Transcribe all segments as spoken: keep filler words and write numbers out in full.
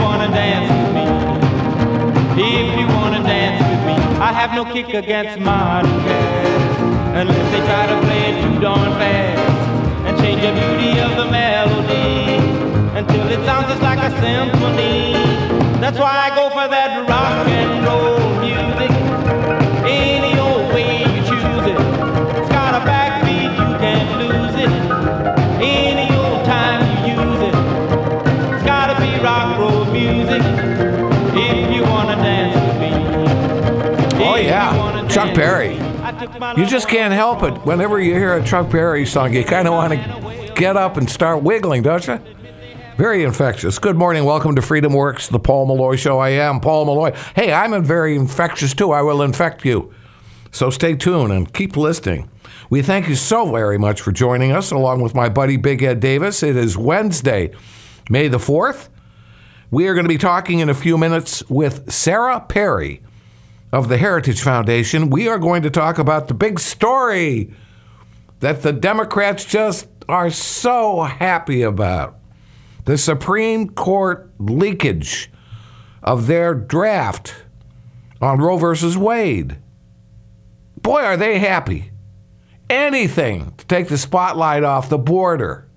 wanna dance with me, if you wanna dance with me, I have no kick against modern jazz, unless they try to play it too darn fast and change the beauty of the melody until it sounds just like a symphony. That's why I go for that rock and roll music, any old way you choose it. It's got a backbeat, you can't lose it, any old time you use it. It's gotta be rock roll music, if you wanna dance with me. Oh yeah, Chuck Berry. You just can't help it. Whenever you hear a Chuck Berry song, you kind of want to get up and start wiggling, don't you? Very infectious. Good morning. Welcome to Freedom Works, the Paul Malloy Show. I am Paul Malloy. Hey, I'm very infectious too. I will infect you. So stay tuned and keep listening. We thank you so very much for joining us, along with my buddy Big Ed Davis. It is Wednesday, May the fourth. We are going to be talking in a few minutes with Sarah Perry of the Heritage Foundation. We are going to talk about the big story that the Democrats just are so happy about. The Supreme Court leakage of their draft on Roe versus Wade. Boy, are they happy. Anything to take the spotlight off the border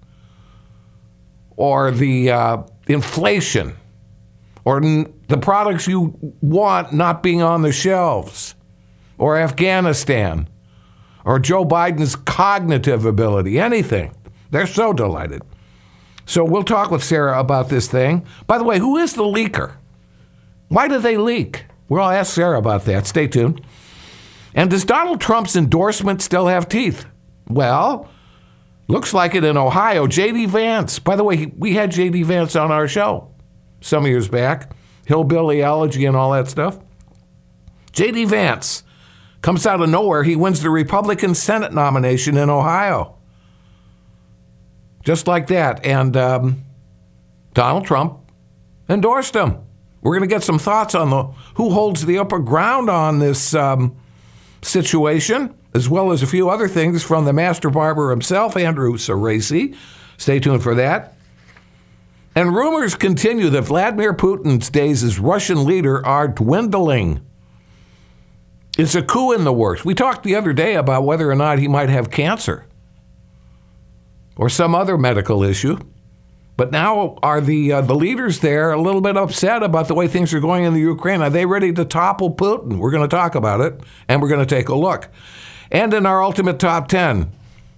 or the uh, inflation or n- the products you want not being on the shelves or Afghanistan or Joe Biden's cognitive ability, anything. They're so delighted. So we'll talk with Sarah about this thing. By the way, who is the leaker? Why do they leak? We'll ask Sarah about that. Stay tuned. And does Donald Trump's endorsement still have teeth? Well, looks like it in Ohio. J D. Vance. By the way, we had J D. Vance on our show some years back. Hillbilly Elegy and all that stuff. J D. Vance comes out of nowhere. He wins the Republican Senate nomination in Ohio. Just like that. And um, Donald Trump endorsed him. We're going to get some thoughts on the who holds the upper ground on this um, situation, as well as a few other things from the master barber himself, Andrew Cerasi. Stay tuned for that. And rumors continue that Vladimir Putin's days as Russian leader are dwindling. Is a coup in the works? We talked the other day about whether or not he might have cancer or some other medical issue. But now are the uh, the leaders there a little bit upset about the way things are going in the Ukraine? Are they ready to topple Putin? We're going to talk about it, and we're going to take a look. And in our Ultimate Top ten,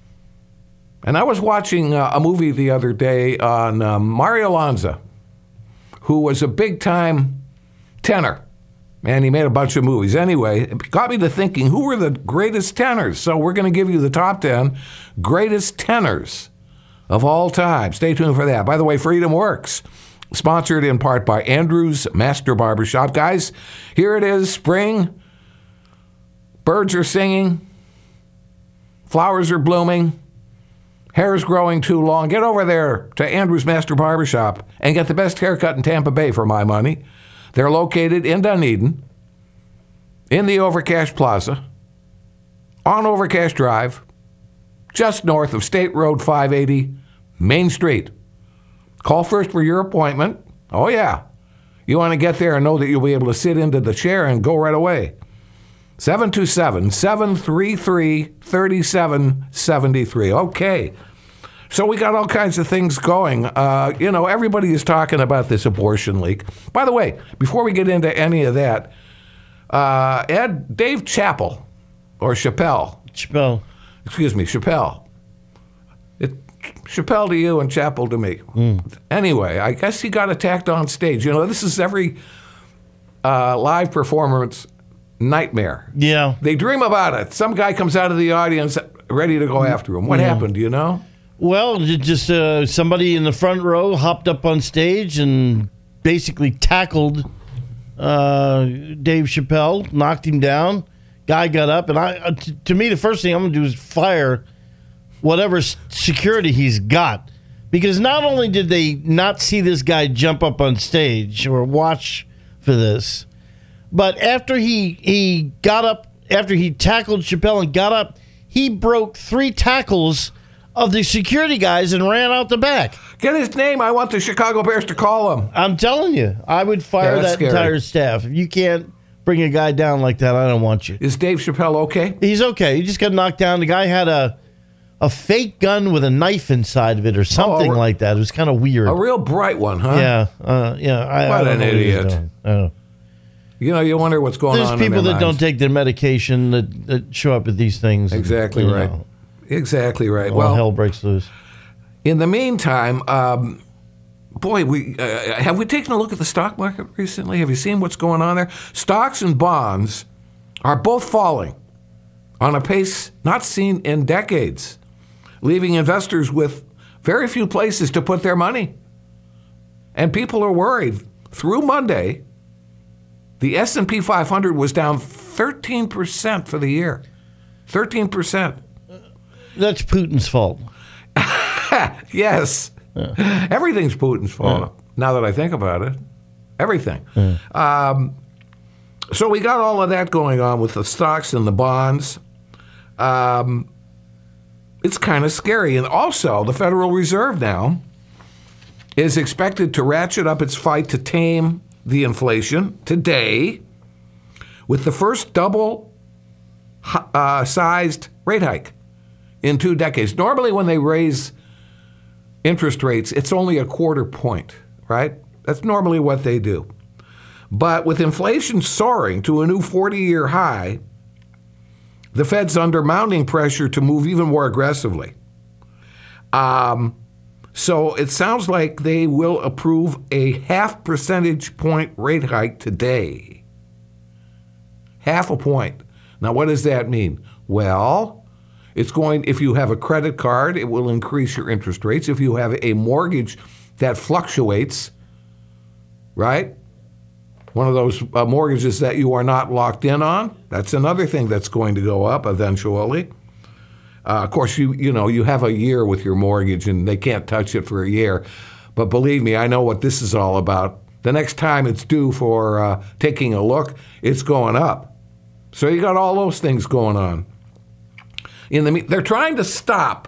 and I was watching uh, a movie the other day on um, Mario Lanza, who was a big-time tenor, and he made a bunch of movies. Anyway, it got me to thinking, who were the greatest tenors? So we're going to give you the top ten greatest tenors of all time. Stay tuned for that. By the way, Freedom Works, sponsored in part by Andrew's Master Barbershop. Guys, here it is, spring. Birds are singing. Flowers are blooming. Hair's growing too long. Get over there to Andrew's Master Barbershop and get the best haircut in Tampa Bay for my money. They're located in Dunedin, in the Overcash Plaza, on Overcash Drive, just north of State Road five eighty, Main Street. Call first for your appointment. Oh, yeah. You want to get there and know that you'll be able to sit into the chair and go right away. seven two seven, seven three three, three seven seven three. Okay. So we got all kinds of things going. Uh, you know, everybody is talking about this abortion leak. By the way, before we get into any of that, uh, Ed, Dave Chappelle, or Chappelle. Chappelle. Excuse me, Chappelle. It, Chappelle to you and Chappelle to me. Mm. Anyway, I guess he got attacked on stage. You know, this is every uh, live performance nightmare. Yeah. They dream about it. Some guy comes out of the audience ready to go after him. What yeah. happened, do you know? Well, just uh, somebody in the front row hopped up on stage and basically tackled uh, Dave Chappelle, knocked him down. Guy got up, and I, uh, t- to me, the first thing I'm going to do is fire whatever s- security he's got. Because not only did they not see this guy jump up on stage or watch for this, but after he he got up, after he tackled Chappelle and got up, he broke three tackles of the security guys and ran out the back. Get his name. I want the Chicago Bears to call him. I'm telling you, I would fire Yeah, that's that scary. entire staff. If you can't bring a guy down like that, I don't want you. Is Dave Chappelle okay? He's okay. He just got knocked down. The guy had a a fake gun with a knife inside of it or something Oh, a- like that. It was kind of weird. A real bright one, huh? Yeah, uh, yeah. I, What I don't an know what he's idiot. doing. I don't know. You know, you wonder what's going There's on people in their that don't minds. take their medication that, that show up at these things. Exactly and, you right. know, Exactly right. all Well, hell breaks loose. in the meantime, um, boy, we uh, have we taken a look at the stock market recently? Have you seen what's going on there? Stocks and bonds are both falling on a pace not seen in decades, leaving investors with very few places to put their money. And people are worried. Through Monday, the S and P five hundred was down thirteen percent for the year. thirteen percent. That's Putin's fault. Yes. Everything's Putin's fault, Yeah. now that I think about it. Everything. Um, so we got all of that going on with the stocks and the bonds. Um, it's kind of scary. And also, the Federal Reserve now is expected to ratchet up its fight to tame the inflation today with the first double uh, sized rate hike in two decades. Normally, when they raise interest rates, it's only a quarter point, right? That's normally what they do. But with inflation soaring to a new forty-year high, the Fed's under mounting pressure to move even more aggressively. Um, so it sounds like they will approve a half percentage point rate hike today. Half a point. Now, what does that mean? Well, it's going, if you have a credit card, it will increase your interest rates. If you have a mortgage that fluctuates, right? One of those uh, mortgages that you are not locked in on, that's another thing that's going to go up eventually. Uh, of course, you you know, you have a year with your mortgage and they can't touch it for a year. But believe me, I know what this is all about. The next time it's due for uh, taking a look, it's going up. So you got all those things going on. In the they're trying to stop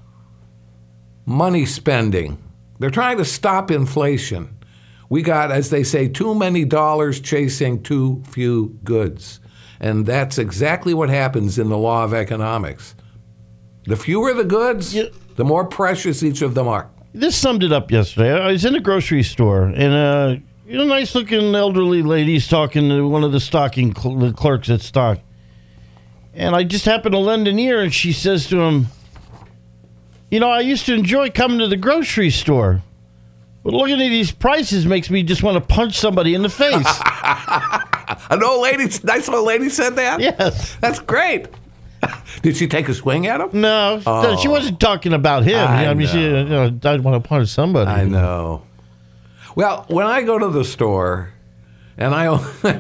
money spending. They're trying to stop inflation. We got, as they say, too many dollars chasing too few goods. And that's exactly what happens in the law of economics. The fewer the goods, Yeah. the more precious each of them are. This summed it up yesterday. I was in a grocery store, and uh, you know, nice-looking elderly lady's talking to one of the stocking cl- the clerks at stock. And I just happened to lend an ear, and she says to him, you know, I used to enjoy coming to the grocery store, but looking at these prices makes me just want to punch somebody in the face. An old lady, nice old lady said that? Yes. That's great. Did she take a swing at him? No, Oh. she wasn't talking about him. I I, mean, she, you know, I'd want to punch somebody. I know. Well, when I go to the store, and I,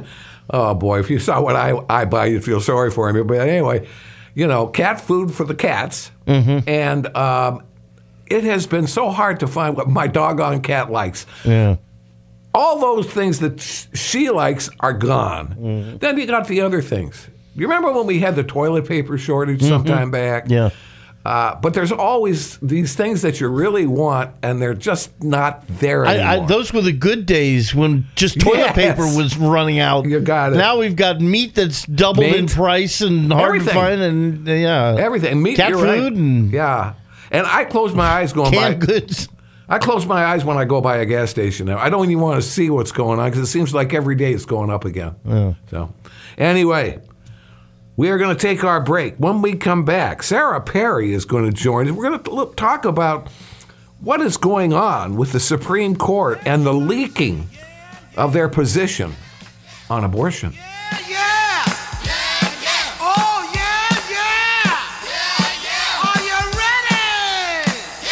oh boy, if you saw what I, I buy, you'd feel sorry for me. But anyway, you know, cat food for the cats. Mm-hmm. And um, it has been so hard to find what my doggone cat likes. Yeah. All those things that sh- she likes are gone. Mm-hmm. Then you got the other things. You remember when we had the toilet paper shortage some time back? Yeah. Uh, but there's always these things that you really want, and they're just not there I, anymore. I, those were the good days when just toilet Yes. paper was running out. You got it. Now we've got meat that's doubled in Meat. price and hard Everything. to find, and uh, yeah, Everything. Meat, cat you're food right. and Yeah. And I close my eyes going canned by. goods. I close my eyes when I go by a gas station now. I don't even want to see what's going on because it seems like every day it's going up again. Yeah. So, anyway, we are going to take our break. When we come back, Sarah Perry is going to join us. We're going to look, talk about what is going on with the Supreme Court and the leaking of their position on abortion. Yeah, yeah. Yeah, yeah. Oh, yeah, yeah. Yeah, yeah. Are you ready?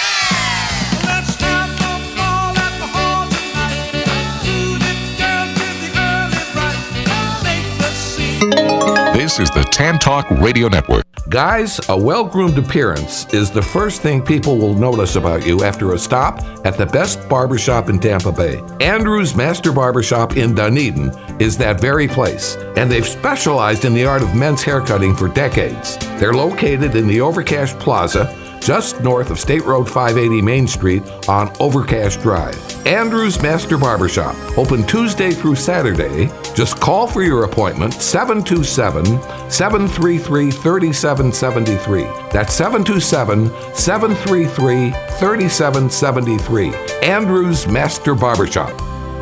Yeah. Let's have a ball at the hall tonight. Do the girls with the early bright. Make the scene. This is the Tan Talk Radio Network. Guys, a well-groomed appearance is the first thing people will notice about you after a stop at the best barbershop in Tampa Bay. Andrew's Master Barbershop in Dunedin is that very place, and they've specialized in the art of men's haircutting for decades. They're located in the Overcash Plaza, just north of State Road five eighty Main Street on Overcash Drive. Andrew's Master Barbershop, open Tuesday through Saturday. Just call for your appointment, seven two seven, seven three three, three seven seven three. That's seven two seven, seven three three, three seven seven three. Andrew's Master Barbershop.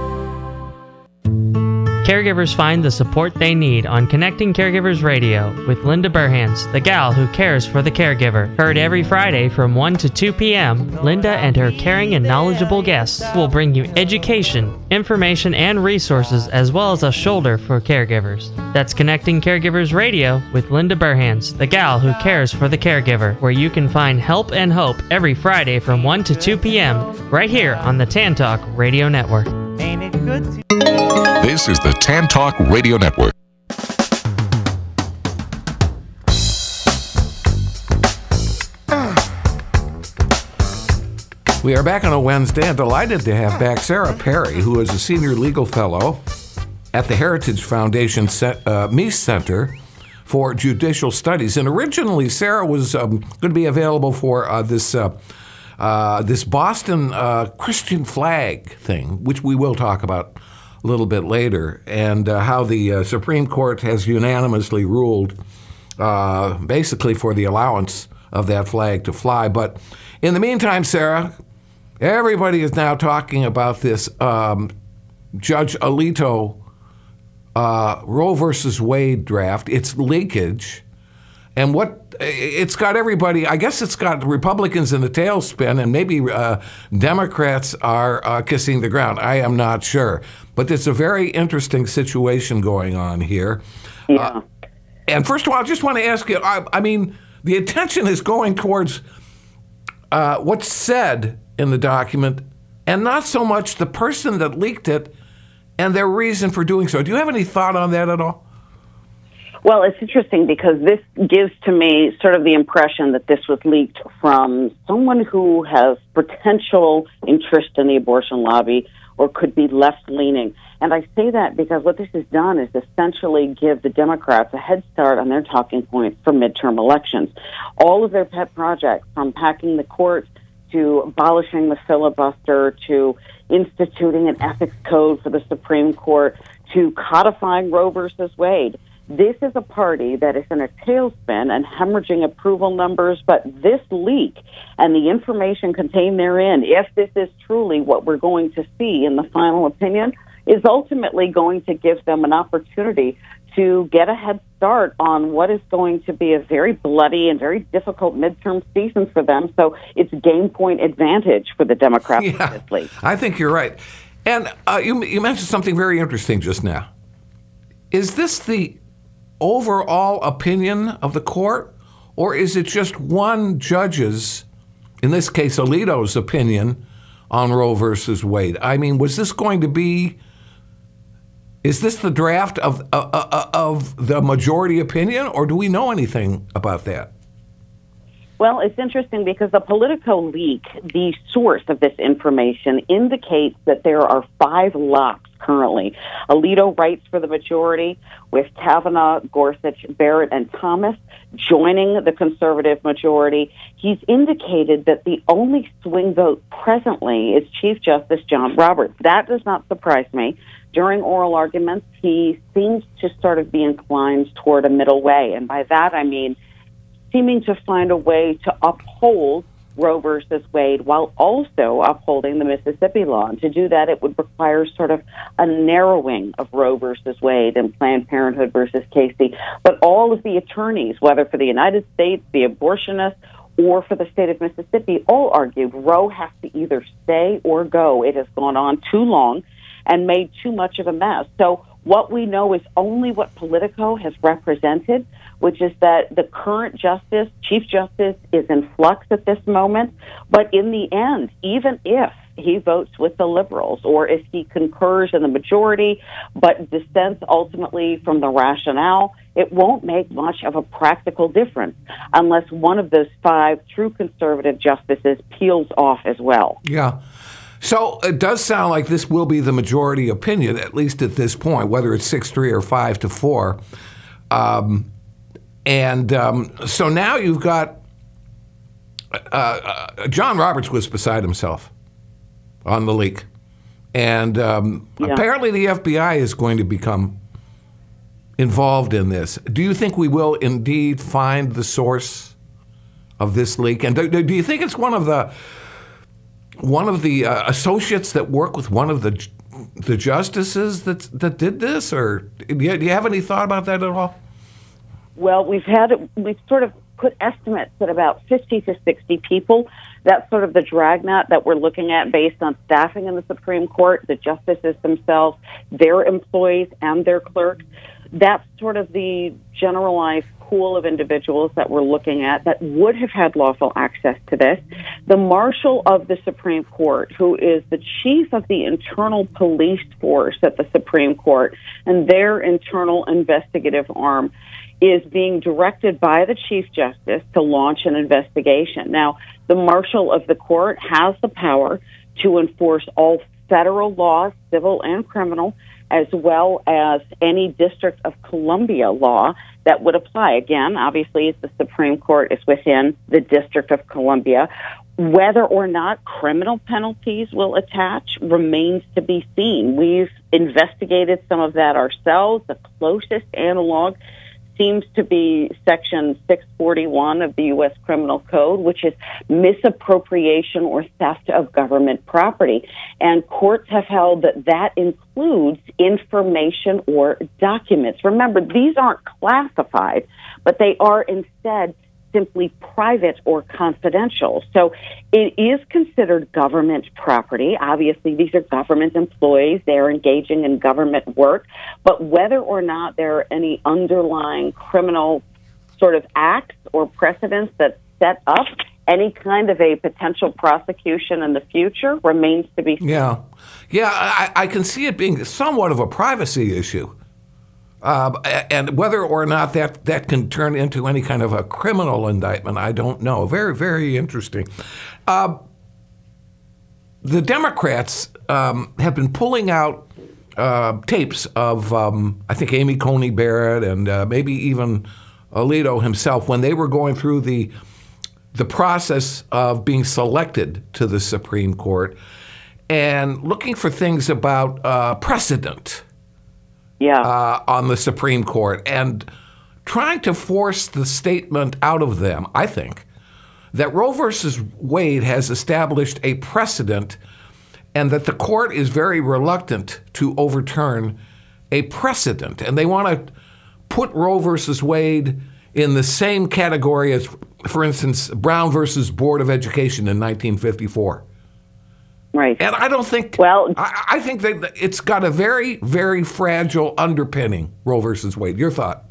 Caregivers find the support they need on Connecting Caregivers Radio with Linda Burhans, the gal who cares for the caregiver. Heard every Friday from one to two p.m., Linda and her caring and knowledgeable guests will bring you education, information, and resources, as well as a shoulder for caregivers. That's Connecting Caregivers Radio with Linda Burhans, the gal who cares for the caregiver, where you can find help and hope every Friday from one to two p.m. right here on the Tan Talk Radio Network. Ain't it good to This is the Tan Talk Radio Network. We are back on a Wednesday and delighted to have back Sarah Perry, who is a senior legal fellow at the Heritage Foundation uh, Meese Center for Judicial Studies. And originally, Sarah was um, going to be available for uh, this uh, uh, this Boston uh, Christian flag thing, which we will talk about a little bit later, and uh, how the uh, Supreme Court has unanimously ruled uh, basically for the allowance of that flag to fly. But in the meantime, Sarah, everybody is now talking about this um, Judge Alito uh, Roe versus Wade draft, its leakage, and what it's got everybody, I guess it's got Republicans in the tailspin, and maybe uh, Democrats are uh, kissing the ground. I am not sure. But it's a very interesting situation going on here. Yeah. Uh, and first of all, I just want to ask you, I, I mean, the attention is going towards uh, what's said in the document and not so much the person that leaked it and their reason for doing so. Do you have any thought on that at all? Well, it's interesting because this gives to me sort of the impression that this was leaked from someone who has potential interest in the abortion lobby or could be left-leaning. And I say that because what this has done is essentially give the Democrats a head start on their talking point for midterm elections. All of their pet projects, from packing the courts to abolishing the filibuster to instituting an ethics code for the Supreme Court to codifying Roe versus Wade, this is a party that is in a tailspin and hemorrhaging approval numbers, but this leak and the information contained therein, if this is truly what we're going to see in the final opinion, is ultimately going to give them an opportunity to get a head start on what is going to be a very bloody and very difficult midterm season for them. So it's game point advantage for the Democrats. Yeah, I think you're right. And uh, you, you mentioned something very interesting just now. Is this the overall opinion of the court, or is it just one judge's, in this case Alito's, opinion on Roe versus Wade? I mean, was this going to be, is this the draft of uh, uh, of the majority opinion, or do we know anything about that? Well, it's interesting because the Politico leak, the source of this information, indicates that there are five locks currently. Alito writes for the majority, with Kavanaugh, Gorsuch, Barrett, and Thomas joining the conservative majority. He's indicated that the only swing vote presently is Chief Justice John Roberts. That does not surprise me. During oral arguments, he seems to sort of be inclined toward a middle way, and by that I mean seeming to find a way to uphold Roe versus Wade while also upholding the Mississippi law. And to do that, it would require sort of a narrowing of Roe versus Wade and Planned Parenthood versus Casey. But all of the attorneys, whether for the United States, the abortionists, or for the state of Mississippi, all argued Roe has to either stay or go. It has gone on too long and made too much of a mess. So what we know is only what Politico has represented, which is that the current justice, Chief Justice, is in flux at this moment. But in the end, even if he votes with the liberals or if he concurs in the majority but dissents ultimately from the rationale, it won't make much of a practical difference unless one of those five true conservative justices peels off as well. Yeah. So it does sound like this will be the majority opinion, at least at this point, whether it's six three or five to four. Um, and um, so now you've got uh, uh, John Roberts was beside himself on the leak. And um, Yeah. apparently the F B I is going to become involved in this. Do you think we will indeed find the source of this leak? And do, do you think it's one of the one of the uh, associates that work with one of the the justices that that did this? Or do you, do you have any thought about that at all? Well, we've had we've sort of put estimates at about fifty to sixty people. That's sort of the dragnet that we're looking at based on staffing in the Supreme Court, the justices themselves, their employees, and their clerks. That's sort of the generalized pool of individuals that we're looking at that would have had lawful access to this. The Marshal of the Supreme Court, who is the chief of the internal police force at the Supreme Court, and their internal investigative arm, is being directed by the Chief Justice to launch an investigation. Now, the Marshal of the Court has the power to enforce all federal laws, civil and criminal, as well as any District of Columbia law that would apply. Again, obviously, the Supreme Court is within the District of Columbia. Whether or not criminal penalties will attach remains to be seen. We've investigated some of that ourselves. The closest analog seems to be Section six forty-one of the U S Criminal Code, which is misappropriation or theft of government property. And courts have held that that includes information or documents. Remember, these aren't classified, but they are instead simply private or confidential. So it is considered government property. Obviously, these are government employees. They're engaging in government work. But whether or not there are any underlying criminal sort of acts or precedents that set up any kind of a potential prosecution in the future remains to be seen. Yeah. Yeah, I, I can see it being somewhat of a privacy issue. Uh, and whether or not that, that can turn into any kind of a criminal indictment, I don't know. Very, very interesting. Uh, the Democrats um, have been pulling out uh, tapes of, um, I think, Amy Coney Barrett and uh, maybe even Alito himself when they were going through the the process of being selected to the Supreme Court and looking for things about uh, precedent. Yeah. Uh, on the Supreme Court and trying to force the statement out of them, I think, that Roe versus Wade has established a precedent and that the court is very reluctant to overturn a precedent. And they want to put Roe versus Wade in the same category as, for instance, Brown versus Board of Education in nineteen fifty-four. Right. And I don't think, well, I, I think that it's got a very, very fragile underpinning, Roe versus Wade. Your thought?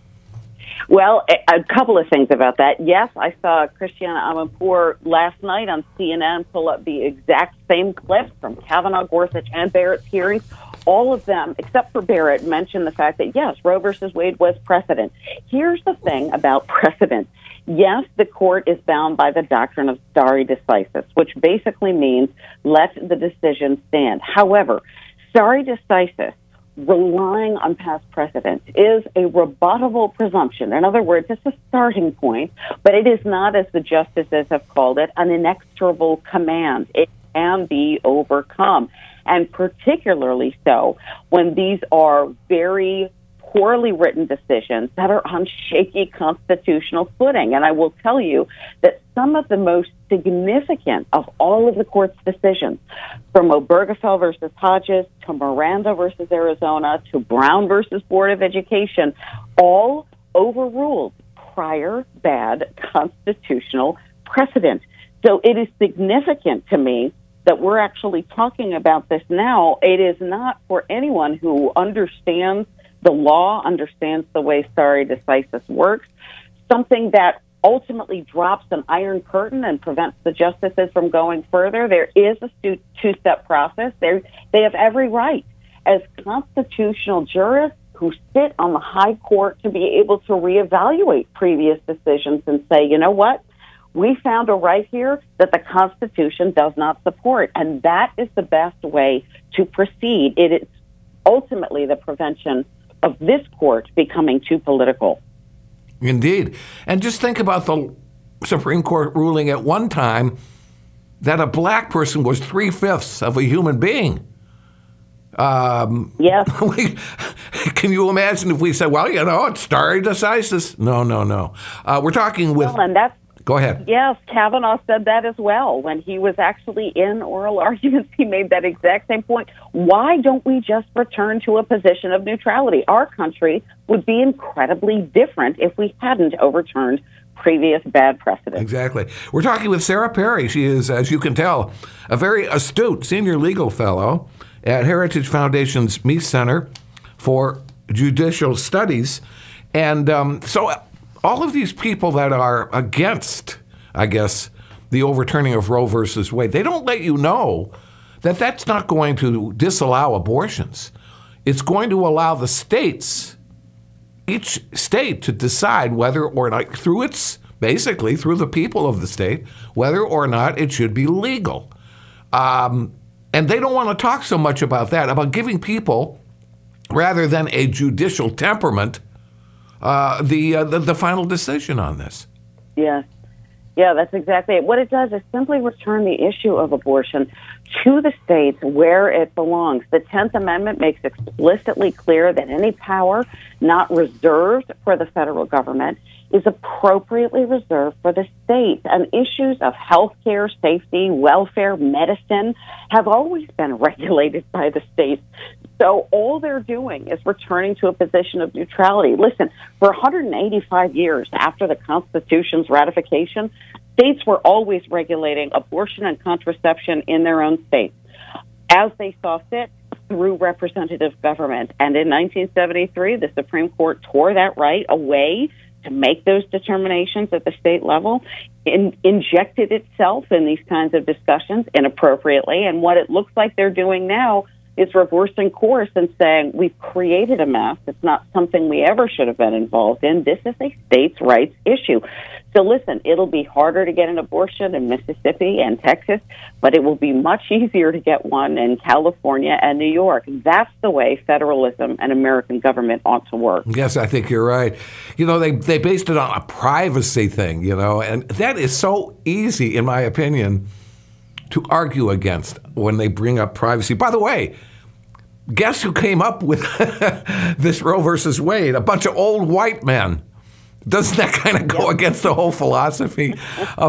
Well, a, a couple of things about that. Yes, I saw Christiana Amanpour last night on C N N pull up the exact same clips from Kavanaugh, Gorsuch, and Barrett's hearings. All of them, except for Barrett, mentioned the fact that, yes, Roe versus Wade was precedent. Here's the thing about precedent. Yes, the court is bound by the doctrine of stare decisis, which basically means let the decision stand. However, stare decisis, relying on past precedent, is a rebuttable presumption. In other words, it's a starting point, but it is not, as the justices have called it, an inexorable command. It can be overcome, and particularly so when these are very poorly written decisions that are on shaky constitutional footing. And I will tell you that some of the most significant of all of the court's decisions, from Obergefell versus Hodges to Miranda versus Arizona to Brown versus Board of Education, all overruled prior bad constitutional precedent. So it is significant to me that we're actually talking about this now. It is not for anyone who understands the law, understands the way stare decisis works, something that ultimately drops an iron curtain and prevents the justices from going further. There is a two-step process. They're, they have every right as constitutional jurists who sit on the high court to be able to reevaluate previous decisions and say, you know what? We found a right here that the Constitution does not support, and that is the best way to proceed. It is ultimately the prevention of this court becoming too political. Indeed. And just think about the Supreme Court ruling at one time that a black person was three-fifths of a human being. Um, Yes. we, can you imagine if we said, well, you know, it's stare decisis? No, no, no. Uh, we're talking with... Well, and that's Go ahead. Yes, Kavanaugh said that as well. When he was actually in oral arguments, he made that exact same point. Why don't we just return to a position of neutrality? Our country would be incredibly different if we hadn't overturned previous bad precedents. Exactly. We're talking with Sarah Perry. She is, as you can tell, a very astute senior legal fellow at Heritage Foundation's Meese Center for Judicial Studies. And um, so all of these people that are against, I guess, the overturning of Roe versus Wade, they don't let you know that that's not going to disallow abortions. It's going to allow the states, each state, to decide whether or not, through its, basically through the people of the state, whether or not it should be legal. Um, and they don't want to talk so much about that, about giving people, rather than a judicial temperament, Uh, the, uh, the the final decision on this. Yes. Yeah, that's exactly it. What it does is simply return the issue of abortion to the states where it belongs. The tenth Amendment makes explicitly clear that any power not reserved for the federal government is appropriately reserved for the states. And issues of health care, safety, welfare, medicine have always been regulated by the states. So all they're doing is returning to a position of neutrality. Listen, for one hundred eighty-five years after the Constitution's ratification, states were always regulating abortion and contraception in their own states as they saw fit through representative government. And in nineteen seventy-three, the Supreme Court tore that right away to make those determinations at the state level, in, injected itself in these kinds of discussions inappropriately. And what it looks like they're doing now is reversing course and saying, we've created a mess. It's not something we ever should have been involved in. This is a states' rights issue. So listen, it'll be harder to get an abortion in Mississippi and Texas, but it will be much easier to get one in California and New York. That's the way federalism and American government ought to work. Yes, I think you're right. You know, they, they based it on a privacy thing, you know, and that is so easy, in my opinion, to argue against when they bring up privacy. By the way, guess who came up with this Roe versus Wade? A bunch of old white men. Doesn't that kind of go against the whole philosophy of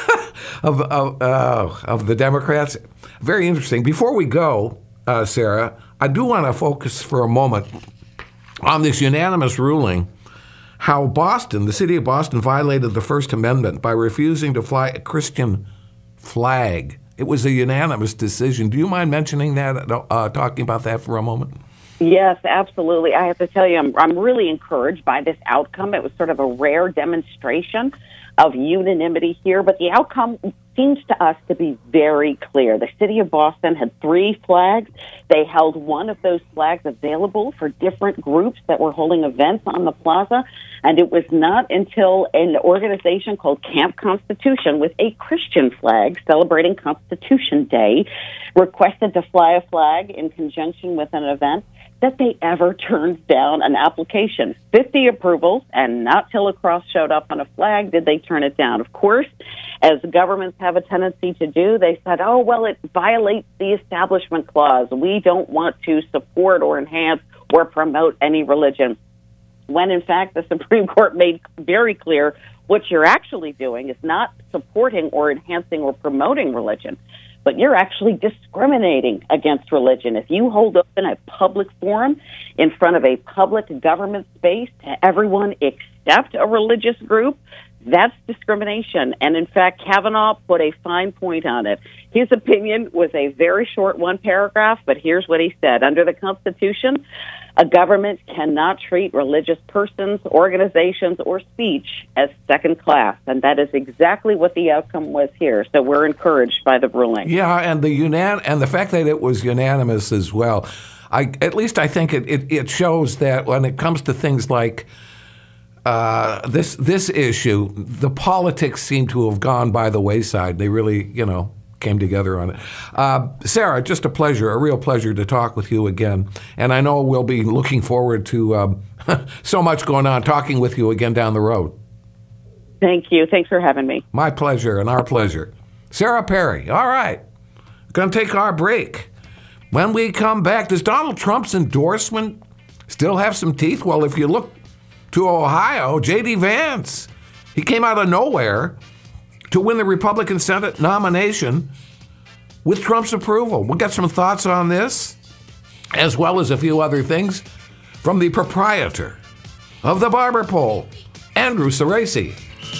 of of, uh, of the Democrats? Very interesting. Before we go, uh, Sarah, I do want to focus for a moment on this unanimous ruling, how Boston, the city of Boston, violated the First Amendment by refusing to fly a Christian flag. It was a unanimous decision. Do you mind mentioning that, uh, talking about that for a moment? Yes, absolutely. I have to tell you, I'm, I'm really encouraged by this outcome. It was sort of a rare demonstration of unanimity here, but the outcome seems to us to be very clear. The city of Boston had three flags. They held one of those flags available for different groups that were holding events on the plaza, and it was not until an organization called Camp Constitution, with a Christian flag celebrating Constitution Day, requested to fly a flag in conjunction with an event, that they ever turned down an application. fifty approvals, and not till a cross showed up on a flag did they turn it down. Of course, as governments have a tendency to do, they said, oh, well, it violates the Establishment Clause. We don't want to support or enhance or promote any religion. When, in fact, the Supreme Court made very clear what you're actually doing is not supporting or enhancing or promoting religion, but you're actually discriminating against religion. If you hold open a public forum in front of a public government space to everyone except a religious group, that's discrimination. And in fact, Kavanaugh put a fine point on it. His opinion was a very short one paragraph, but here's what he said. Under the Constitution, a government cannot treat religious persons, organizations, or speech as second class. And that is exactly what the outcome was here. So we're encouraged by the ruling. Yeah, and the unan- and the fact that it was unanimous as well. I at least I think it, it, it shows that when it comes to things like uh, this this issue, the politics seem to have gone by the wayside. They really, you know, came together on it. Uh, Sarah, just a pleasure, a real pleasure to talk with you again. And I know we'll be looking forward to um, so much going on, talking with you again down the road. Thank you. Thanks for having me. My pleasure and our pleasure. Sarah Perry, all right. Going to take our break. When we come back, does Donald Trump's endorsement still have some teeth? Well, if you look to Ohio, J D. Vance, he came out of nowhere to win the Republican Senate nomination with Trump's approval. We'll get some thoughts on this, as well as a few other things from the proprietor of the Barber Pole, Andrew Cerasi.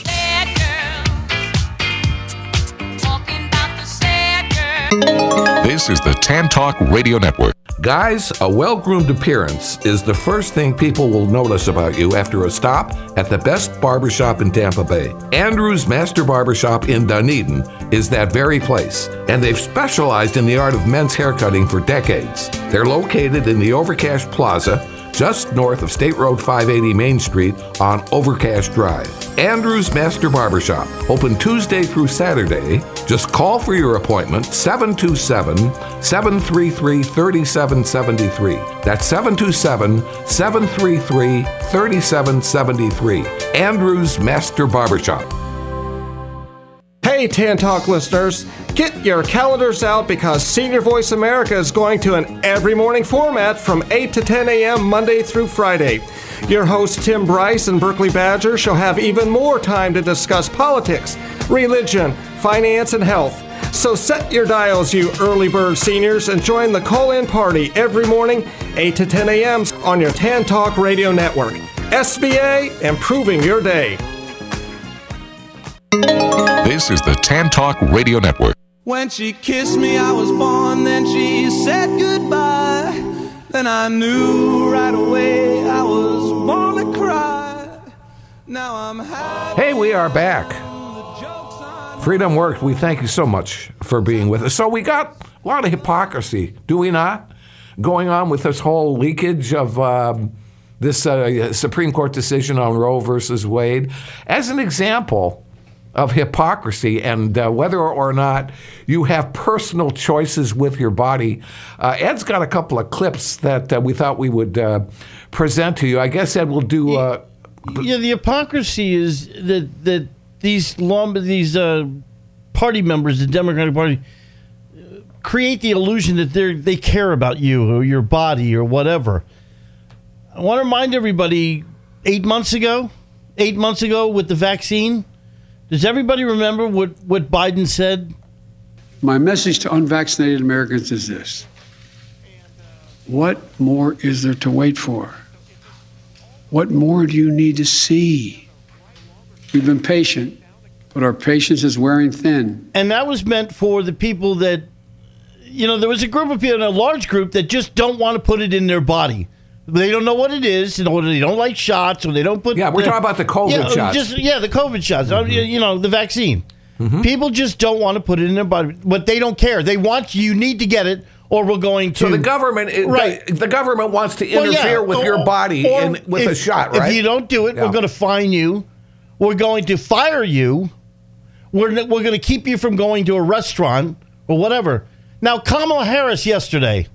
This is the Tan Talk Radio Network. Guys, a well-groomed appearance is the first thing people will notice about you after a stop at the best barbershop in Tampa Bay. Andrew's Master Barbershop in Dunedin is that very place, and they've specialized in the art of men's haircutting for decades. They're located in the Overcash Plaza, just north of State Road five eighty Main Street on Overcash Drive. Andrew's Master Barbershop, open Tuesday through Saturday. Just call for your appointment, seven two seven, seven three three, three seven seven three. That's seven two seven, seven three three, three seven seven three. Andrew's Master Barbershop. Hey, Tan Talk listeners, get your calendars out because Senior Voice America is going to an every morning format from eight to ten a.m. Monday through Friday. Your hosts Tim Bryce and Berkeley Badger shall have even more time to discuss politics, religion, finance, and health. So set your dials, you early bird seniors, and join the call-in party every morning, eight to ten a.m. on your Tan Talk Radio Network. S V A, improving your day. This is the Tan Talk Radio Network. When she kissed me, I was born, then she said goodbye. Then I knew right away I was born to cry. Now I'm happy. Hey, we are back. Freedom Works, we thank you so much for being with us. So we got a lot of hypocrisy, do we not, going on with this whole leakage of um, this uh, Supreme Court decision on Roe versus Wade. As an example of hypocrisy and uh, whether or not you have personal choices with your body. Uh, Ed's got a couple of clips that uh, we thought we would uh, present to you. I guess Ed will do... Uh, yeah, the hypocrisy is that that these law, these uh, party members, the Democratic Party, uh, create the illusion that they they care about you or your body or whatever. I want to remind everybody, eight months ago, eight months ago with the vaccine, does everybody remember what, what Biden said? My message to unvaccinated Americans is this. What more is there to wait for? What more do you need to see? We've been patient, but our patience is wearing thin. And that was meant for the people that, you know, there was a group of people, a large group, that just don't want to put it in their body. They don't know what it is, you know, they don't like shots, or they don't put... Yeah, we're the, talking about the COVID yeah, shots. Just, yeah, the COVID shots, mm-hmm. you know, the vaccine. Mm-hmm. People just don't want to put it in their body, but they don't care. They want, you need to get it, or we're going to... So the government right. the, the government wants to interfere well, yeah, with or, your body in, with if, a shot, right? If you don't do it, yeah. we're going to fine you. We're going to fire you. We're, we're going to keep you from going to a restaurant or whatever. Now, Kamala Harris yesterday...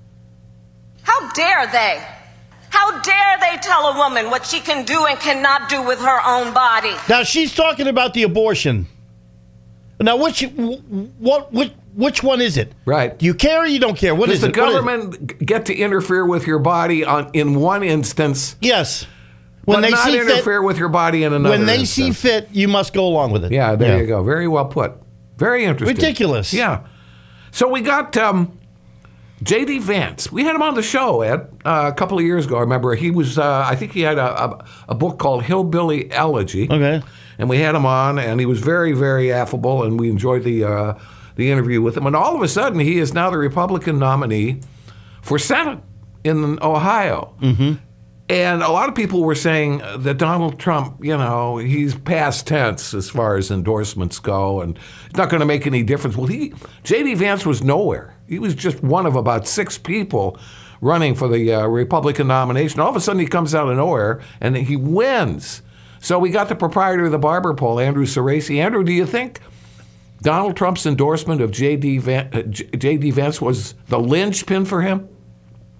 How dare they? How dare they tell a woman what she can do and cannot do with her own body? Now, she's talking about the abortion. Now, which what which, which one is it? Right. Do you care or you don't care? What Does is the it? government get to interfere with your body on, in one instance? Yes. When but they not see interfere fit, with your body in another When they instance. see fit, you must go along with it. Yeah, there yeah. you go. Very well put. Very interesting. Ridiculous. Yeah. So we got... Um, J D. Vance, we had him on the show, Ed, uh, a couple of years ago. I remember he was, uh, I think he had a, a, a book called Hillbilly Elegy. Okay. And we had him on, and he was very, very affable, and we enjoyed the uh, the interview with him. And all of a sudden, he is now the Republican nominee for Senate in Ohio. Mm-hmm. And a lot of people were saying that Donald Trump, you know, he's past tense as far as endorsements go, and it's not going to make any difference. Well, he J D. Vance was nowhere. He was just one of about six people running for the uh, Republican nomination. All of a sudden, he comes out of nowhere, and he wins. So we got the proprietor of the Barber Pole, Andrew Cerasi. Andrew, do you think Donald Trump's endorsement of J D. Van- uh, J D. Vance was the linchpin for him?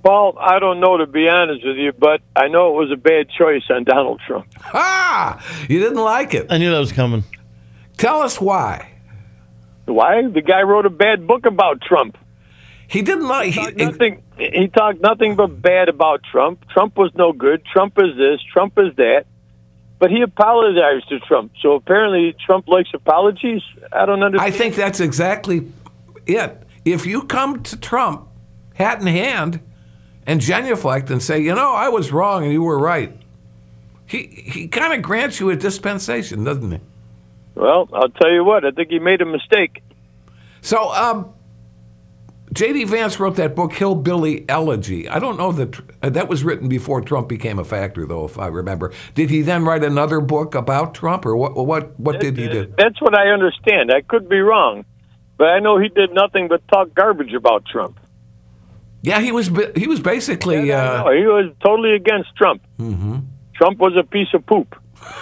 Paul, I don't know, to be honest with you, but I know it was a bad choice on Donald Trump. Ah, you didn't like it. I knew that was coming. Tell us why. Why? The guy wrote a bad book about Trump. He didn't like he, he, nothing. He talked nothing but bad about Trump. Trump was no good. Trump is this. Trump is that. But he apologized to Trump. So apparently Trump likes apologies. I don't understand. I think that's exactly it. If you come to Trump, hat in hand, and genuflect and say, you know, I was wrong and you were right, he he kind of grants you a dispensation, doesn't he? Well, I'll tell you what. I think he made a mistake. So, um, J D. Vance wrote that book, Hillbilly Elegy. I don't know that uh, that was written before Trump became a factor, though, if I remember. Did he then write another book about Trump, or what? What? What did he do? That's what I understand. I could be wrong, but I know he did nothing but talk garbage about Trump. Yeah, he was. He was basically. Yeah, uh, no, he was totally against Trump. Mm-hmm. Trump was a piece of poop.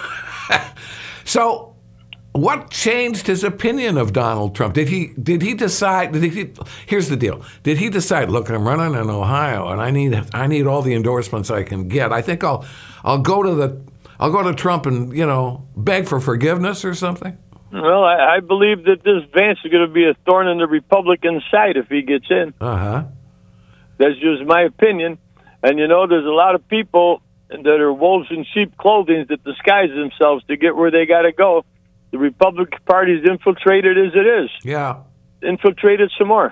So, what changed his opinion of Donald Trump? Did he did he decide? Did he, here's the deal. Did he decide? Look, I'm running in Ohio, and I need I need all the endorsements I can get. I think I'll I'll go to the I'll go to Trump and you know beg for forgiveness or something. Well, I, I believe that this Vance is going to be a thorn in the Republican side if he gets in. Uh huh. That's just my opinion. And you know, there's a lot of people that are wolves in sheep clothing that disguise themselves to get where they got to go. The Republican Party's infiltrated as it is. Yeah. Infiltrated some more.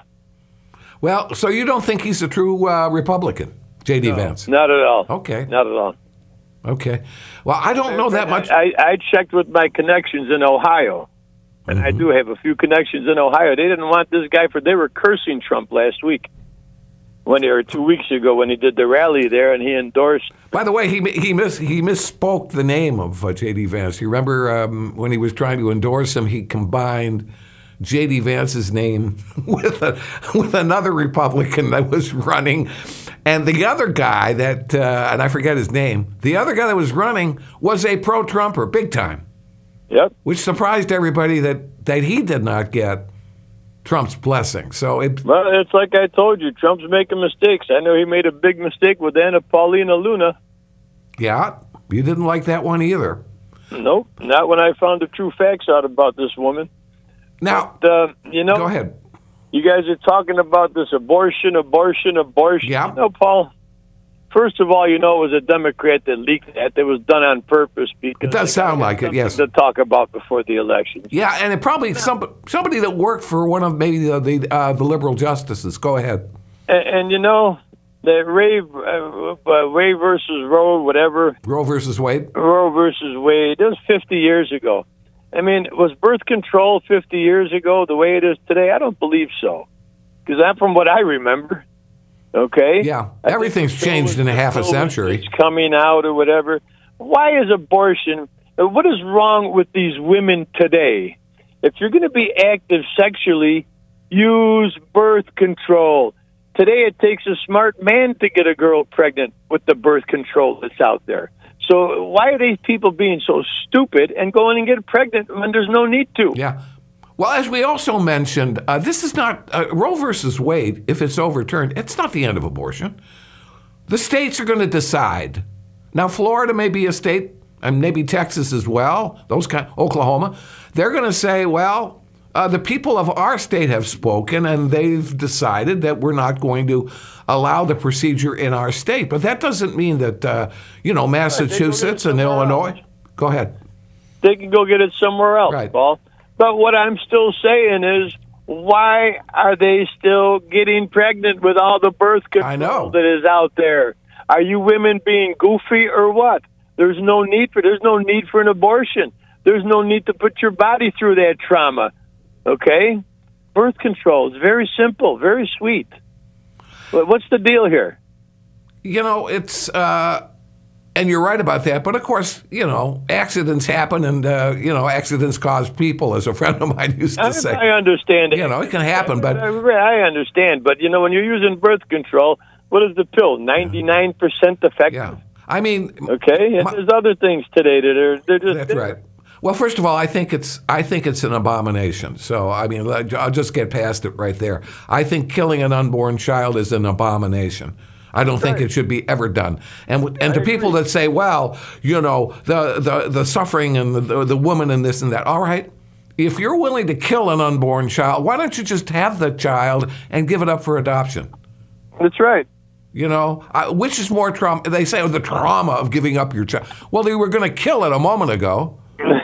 Well, so you don't think he's a true uh, Republican, J D. No, Vance? Not at all. Okay. Not at all. Okay. Well, I don't know that much. I, I checked with my connections in Ohio, and mm-hmm. I do have a few connections in Ohio. They didn't want this guy for, they were cursing Trump last week. When or two weeks ago, when he did the rally there, and he endorsed. By the way, he he miss he misspoke the name of uh, J D. Vance. You remember um, when he was trying to endorse him, he combined J D. Vance's name with a, with another Republican that was running, and the other guy that uh, and I forget his name. The other guy that was running was a pro-Trumper, big time. Yep. Which surprised everybody that that he did not get Trump's blessing. So it. Well, it's like I told you, Trump's making mistakes. I know he made a big mistake with Anna Paulina Luna. Yeah, you didn't like that one either. Nope, not when I found the true facts out about this woman. Now, but, uh, you know, go ahead. You guys are talking about this abortion, abortion, abortion. Yeah. You know, Paul, first of all, you know, it was a Democrat that leaked that. It was done on purpose because it does sound like it. Yes. To talk about before the election. Yeah, and it probably some somebody that worked for one of maybe the the, uh, the liberal justices. Go ahead. And, and you know, the Ray uh, uh, Ray versus Roe, whatever. Roe versus Wade. Roe versus Wade. It was fifty years ago. I mean, was birth control fifty years ago the way it is today? I don't believe so, because I'm from what I remember. Okay. Yeah, everything's changed in a half a century. It's coming out or whatever. Why is abortion? What is wrong with these women today? If you're going to be active sexually, use birth control. Today, it takes a smart man to get a girl pregnant with the birth control that's out there. So why are these people being so stupid and going and get pregnant when there's no need to? Yeah. Well, as we also mentioned, uh, this is not uh, Roe versus Wade. If it's overturned, it's not the end of abortion. The states are going to decide. Now, Florida may be a state, and maybe Texas as well. Those kind, Oklahoma. They're going to say, well, uh, the people of our state have spoken, and they've decided that we're not going to allow the procedure in our state. But that doesn't mean that uh, you know Massachusetts and Illinois. Else. Go ahead. They can go get it somewhere else, right. Paul. But what I'm still saying is, why are they still getting pregnant with all the birth control I know. that is out there? Are you women being goofy or what? There's no need for there's no need for an abortion. There's no need to put your body through that trauma. Okay? Birth control is very simple, very sweet. But what's the deal here? You know, it's uh and you're right about that, but of course, you know, accidents happen, and uh, you know, accidents cause people, as a friend of mine used to I, say. I understand it. You know, it can happen, but I understand. But you know, when you're using birth control, what is the pill? ninety-nine percent effective. Yeah, I mean, okay. And my, there's other things today that are they're just that's different. right. Well, first of all, I think it's I think it's an abomination. So I mean, I'll just get past it right there. I think killing an unborn child is an abomination. I don't think Right. it should be ever done. And w- and to people that say, well, you know, the the, the suffering and the, the the woman and this and that. All right, if you're willing to kill an unborn child, why don't you just have the child and give it up for adoption? That's right. You know, I, which is more trauma? They say, oh, the trauma of giving up your child. Well, they were going to kill it a moment ago.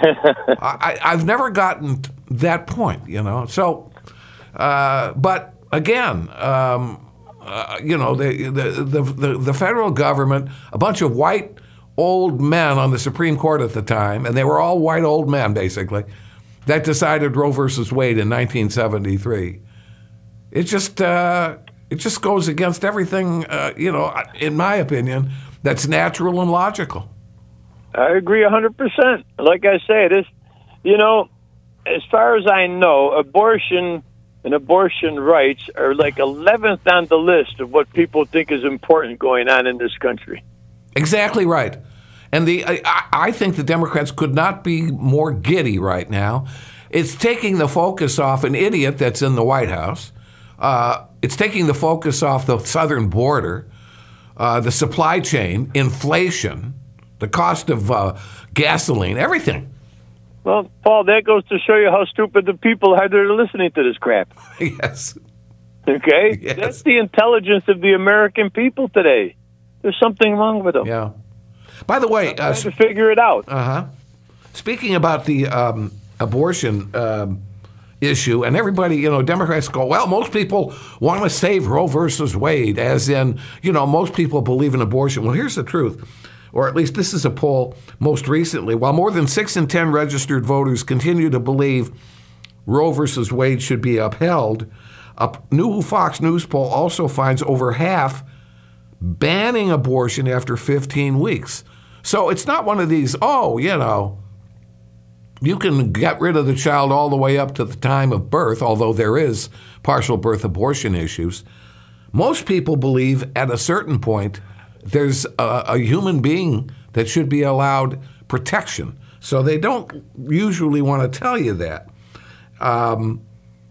I, I've never gotten to that point, you know. So, uh, but again, um, uh, you know, the, the the the the federal government, a bunch of white old men on the Supreme Court at the time, and they were all white old men basically, that decided Roe versus Wade in nineteen seventy-three. It just uh, it just goes against everything, uh, you know, in my opinion, that's natural and logical. I agree one hundred percent. Like I say, this, you know, as far as I know, abortion and abortion rights are like eleventh on the list of what people think is important going on in this country. Exactly right. And the I, I think the Democrats could not be more giddy right now. It's taking the focus off an idiot that's in the White House. Uh, it's taking the focus off the southern border, uh, the supply chain, inflation, the cost of uh, gasoline, everything. Well, Paul, that goes to show you how stupid the people are that are listening to this crap. Yes. Okay? Yes. That's the intelligence of the American people today. There's something wrong with them. Yeah. By the way, I'm uh, trying to figure it out. Uh-huh. Speaking about the um, abortion um, issue, and everybody, you know, Democrats go, well, most people want to save Roe versus Wade, as in, you know, most people believe in abortion. Well, here's the truth, or at least this is a poll most recently. While more than six in ten registered voters continue to believe Roe versus Wade should be upheld, a new Fox News poll also finds over half banning abortion after fifteen weeks. So it's not one of these, oh, you know, you can get rid of the child all the way up to the time of birth, although there is partial birth abortion issues. Most people believe at a certain point there's a, a human being that should be allowed protection. So they don't usually want to tell you that. Um,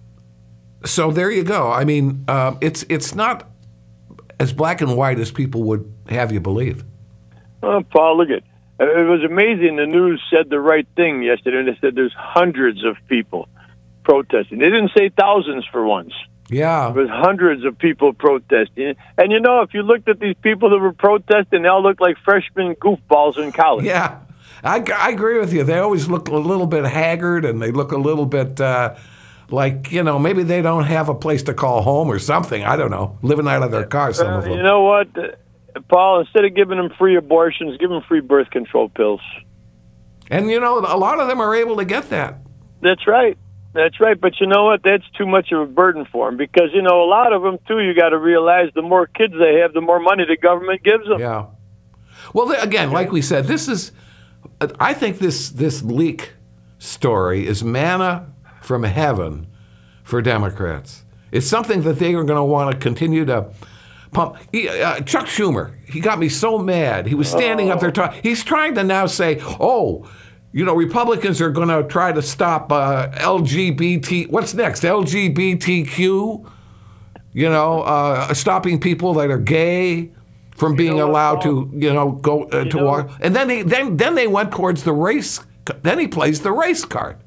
so there you go. I mean, uh, it's it's not as black and white as people would have you believe. Oh, Paul, look at it. Was amazing. The news said the right thing yesterday, and they said there's hundreds of people protesting. They didn't say thousands for once. Yeah. There was hundreds of people protesting. And, you know, if you looked at these people that were protesting, they all looked like freshman goofballs in college. Yeah, I, I agree with you. They always look a little bit haggard, and they look a little bit uh, like, you know, maybe they don't have a place to call home or something. I don't know. Living out of their car, some Uh, of them. you know what, uh, Paul? Instead of giving them free abortions, give them free birth control pills. And, you know, a lot of them are able to get that. That's right. That's right. But you know what? That's too much of a burden for them because, you know, a lot of them, too, you got to realize the more kids they have, the more money the government gives them. Yeah. Well, th- again, like we said, this is, I think this this leak story is manna from heaven for Democrats. It's something that they are going to want to continue to pump. He, uh, Chuck Schumer, he got me so mad. He was standing up there talking. He's trying to now say, oh, you know, Republicans are going to try to stop uh, L G B T. What's next? L G B T Q? You know, uh, stopping people that are gay from being know what, allowed Paul? to, you know, go uh, to know- walk. And then he then then they went towards the race. Then he plays the race card.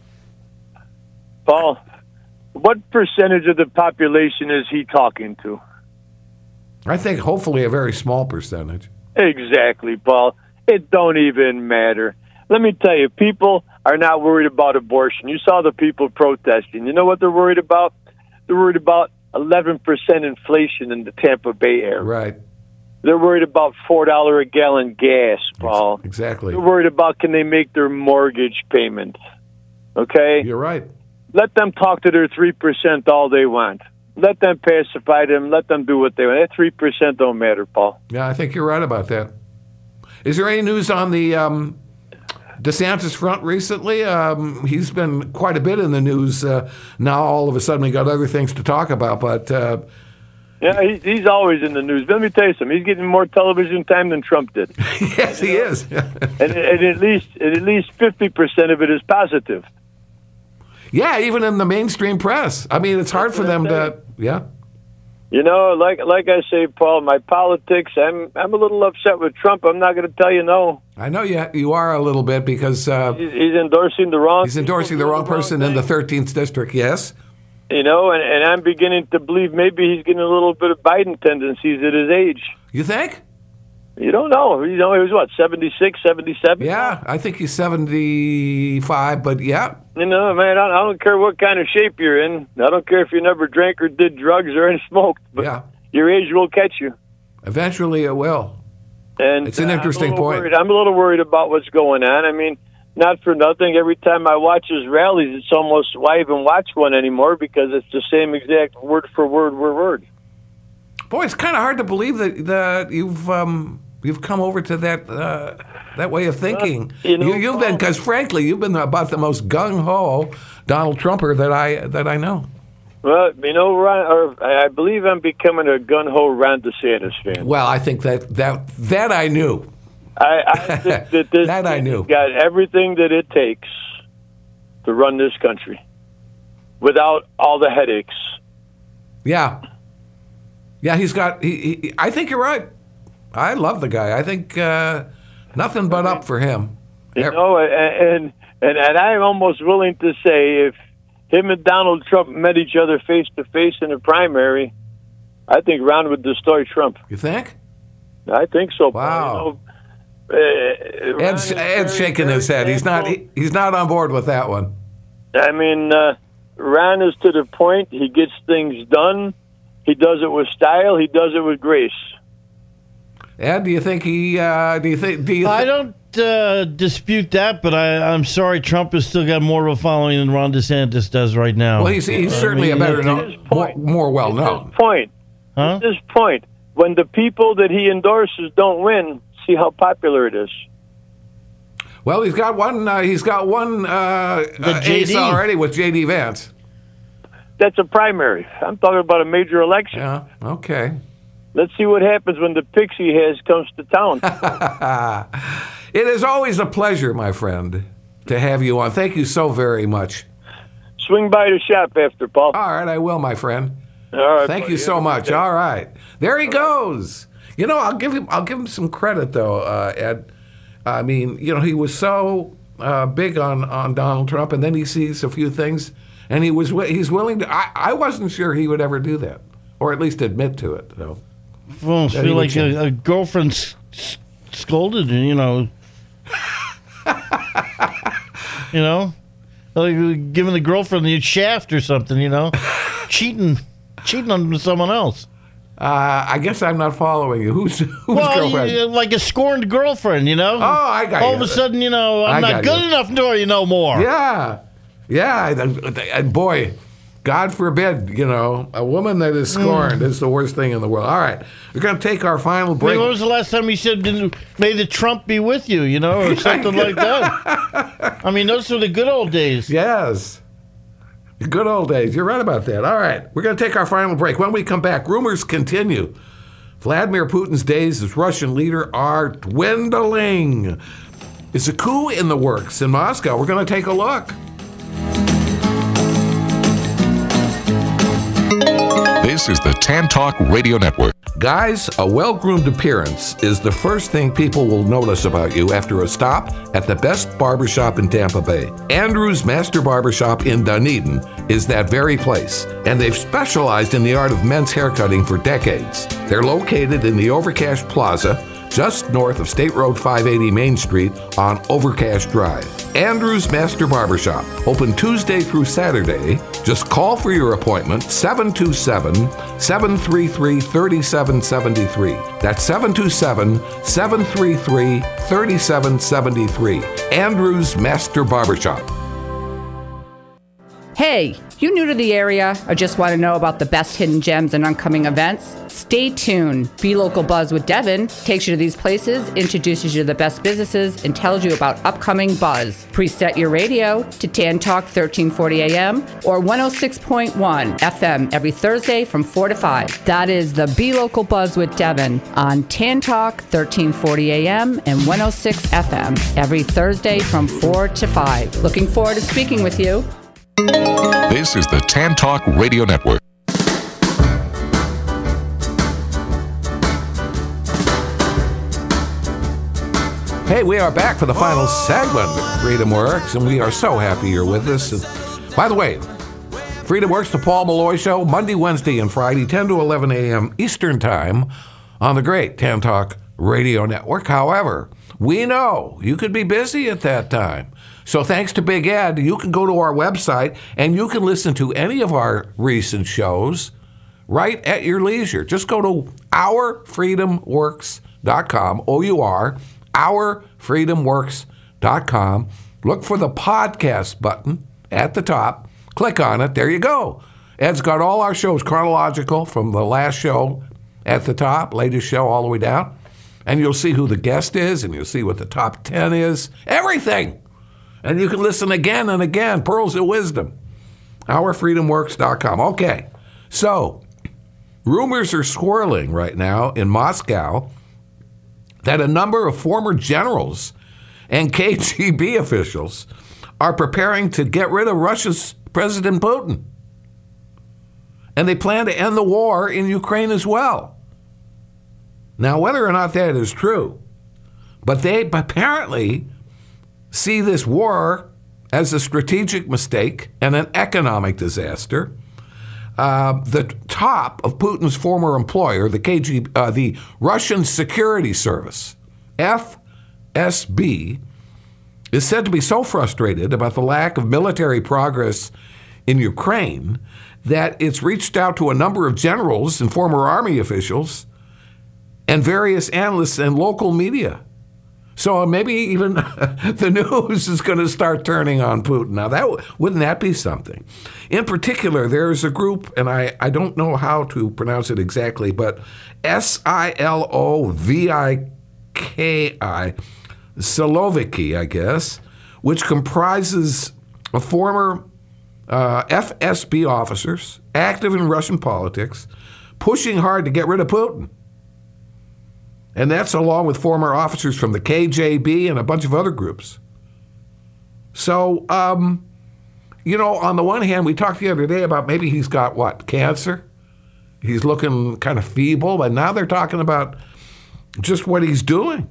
Paul, what percentage of the population is he talking to? I think hopefully a very small percentage. Exactly, Paul. It don't even matter. Let me tell you, people are not worried about abortion. You saw the people protesting. You know what they're worried about? They're worried about eleven percent inflation in the Tampa Bay area. Right. They're worried about four dollars a gallon gas, Paul. Exactly. They're worried about can they make their mortgage payments. Okay? You're right. Let them talk to their three percent all they want. Let them pacify them. Let them do what they want. That three percent don't matter, Paul. Yeah, I think you're right about that. Is there any news on the um, DeSantis front recently? Um, he's been quite a bit in the news. Uh, now all of a sudden we got other things to talk about, but uh, Yeah, he, he's always in the news. But let me tell you something. He's getting more television time than Trump did. yes, he is. and, and at least and at least fifty percent of it is positive. Yeah, even in the mainstream press. I mean, it's hard for them to. Yeah. You know, like like I say, Paul, my politics, I'm I'm a little upset with Trump. I'm not going to tell you no. I know you you are a little bit because uh, he's, he's endorsing the wrong. He's endorsing the wrong person in the thirteenth district. Yes. You know, and, and I'm beginning to believe maybe he's getting a little bit of Biden tendencies at his age. You think? You don't know. You know, he was what, seventy-six, seventy-seven? Yeah, I think he's seventy-five, but yeah. You know, man, I, I don't care what kind of shape you're in. I don't care if you never drank or did drugs or any smoked. But yeah. Your age will catch you. Eventually it will. And it's an interesting I'm point. Worried. I'm a little worried about what's going on. I mean, not for nothing. Every time I watch his rallies, it's almost, why even watch one anymore? Because it's the same exact word for word, word, word. Boy, it's kind of hard to believe that, that you've um, you've come over to that uh, that way of thinking. Well, you know, you, you've been, because frankly, you've been about the most gung ho Donald Trumper that I that I know. Well, you know, Ron, or I believe I'm becoming a gun ho Ron DeSantis fan. Well, I think that that that I knew. I, I think that this that I knew. Got everything that it takes to run this country without all the headaches. Yeah. Yeah, he's got. He, he, I think you're right. I love the guy. I think uh, nothing but up for him. You know, and, and and I'm almost willing to say if him and Donald Trump met each other face to face in a primary, I think Ron would destroy Trump. You think? I think so. Wow. You know, uh, Ed's, Ed's shaking his head. He's not. He, he's not on board with that one. I mean, uh, Ron is to the point. He gets things done. He does it with style. He does it with grace. Ed, do you think he? Uh, do you think? Do you? Th- I don't uh, dispute that, but I, I'm sorry, Trump has still got more of a following than Ron DeSantis does right now. Well, he's, he's I certainly mean, a better known, more, more well known. His point. Huh? His point. When the people that he endorses don't win, see how popular it is. Well, he's got one. Uh, he's got one uh, uh, ace already with J D Vance. That's a primary. I'm talking about a major election. Yeah. Okay. Let's see what happens when the pixie has comes to town. It is always a pleasure, my friend, to have you on. Thank you so very much. Swing by the shop after, Paul. All right, I will, my friend. All right. Thank buddy. you so much. All right, there he goes. You know, I'll give him. I'll give him some credit, though, uh, Ed. I mean, you know, he was so uh, big on, on Donald Trump, and then he sees a few things, and he was he's willing to. I, I wasn't sure he would ever do that, or at least admit to it. So. Well, I feel like a, a girlfriend s- s- scolded, you know. you know, like giving the girlfriend the shaft or something, you know, cheating, cheating on someone else. Uh, I guess I'm not following you. Who's who's well, girlfriend? You, like a scorned girlfriend, you know. Oh, I got All you. of a sudden, you know, I'm I not got good you. enough for you no more. Yeah, yeah. And, and boy, God forbid, you know, a woman that is scorned Mm. is the worst thing in the world. All right, we're going to take our final I mean, break. when was the last time he said, "May the Trump be with you," you know, or something like that? I mean, those were the good old days. Yes. The good old days. You're right about that. All right, we're going to take our final break. When we come back, rumors continue. Vladimir Putin's days as Russian leader are dwindling. Is a coup in the works in Moscow? We're going to take a look. This is the Tan Talk Radio Network. Guys, a well-groomed appearance is the first thing people will notice about you after a stop at the best barbershop in Tampa Bay. Andrew's Master Barbershop in Dunedin is that very place, and they've specialized in the art of men's haircutting for decades. They're located in the Overcash Plaza, just north of State Road five eighty Main Street on Overcash Drive. Andrew's Master Barbershop, open Tuesday through Saturday. Just call for your appointment, seven two seven, seven three three, three seven seven three. That's seven two seven, seven three three, three seven seven three. Andrew's Master Barbershop. Hey, you new to the area or just want to know about the best hidden gems and upcoming events? Stay tuned. Be Local Buzz with Devin takes you to these places, introduces you to the best businesses, and tells you about upcoming buzz. Preset your radio to Tan Talk thirteen forty A M or one oh six point one F M every Thursday from four to five. That is the Be Local Buzz with Devin on Tan Talk thirteen forty A M and one oh six F M every Thursday from four to five. Looking forward to speaking with you. This is the Tan Talk Radio Network. Hey, we are back for the final segment of Freedom Works, and we are so happy you're with us. And by the way, Freedom Works, the Paul Malloy Show, Monday, Wednesday, and Friday, ten to eleven a.m. Eastern Time on the great Tan Talk Radio Network. However, we know you could be busy at that time. So thanks to Big Ed, you can go to our website and you can listen to any of our recent shows right at your leisure. Just go to our freedom works dot com, O U R, our freedom works dot com. Look for the podcast button at the top. Click on it. There you go. Ed's got all our shows chronological from the last show at the top, latest show all the way down. And you'll see who the guest is, and you'll see what the top ten is. Everything. And you can listen again and again. Pearls of Wisdom. our freedom works dot com. Okay. So, rumors are swirling right now in Moscow that a number of former generals and K G B officials are preparing to get rid of Russia's President Putin. And they plan to end the war in Ukraine as well. Now, whether or not that is true, but they apparently see this war as a strategic mistake and an economic disaster. Uh, the top of Putin's former employer, the K G B, uh, the Russian Security Service, F S B, is said to be so frustrated about the lack of military progress in Ukraine that it's reached out to a number of generals and former army officials and various analysts and local media. So maybe even the news is going to start turning on Putin. Now, that wouldn't that be something? In particular, there's a group, and I, I don't know how to pronounce it exactly, but S I L O V I K I, Siloviki, I guess, which comprises of former uh, F S B officers active in Russian politics, pushing hard to get rid of Putin. And that's along with former officers from the K G B and a bunch of other groups. So, um, you know, on the one hand, we talked the other day about maybe he's got, what, cancer? He's looking kind of feeble, but now they're talking about just what he's doing.